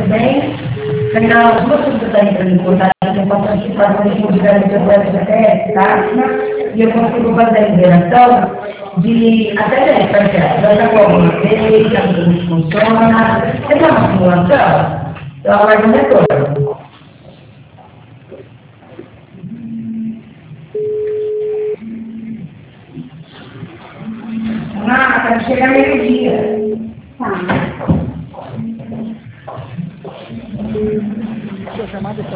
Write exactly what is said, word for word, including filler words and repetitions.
bem. Ainda duas coisas que está entrando em contato, que é importante para a gente tiver o seu projeto até táxima, e eu consigo fazer a liberação de até dez parcelas. Já está com alguma vez, já como funciona. Tem uma simulação? Eu aguardo o retorno. Ah, para chegar meio-dia. Tá. Sua chamada está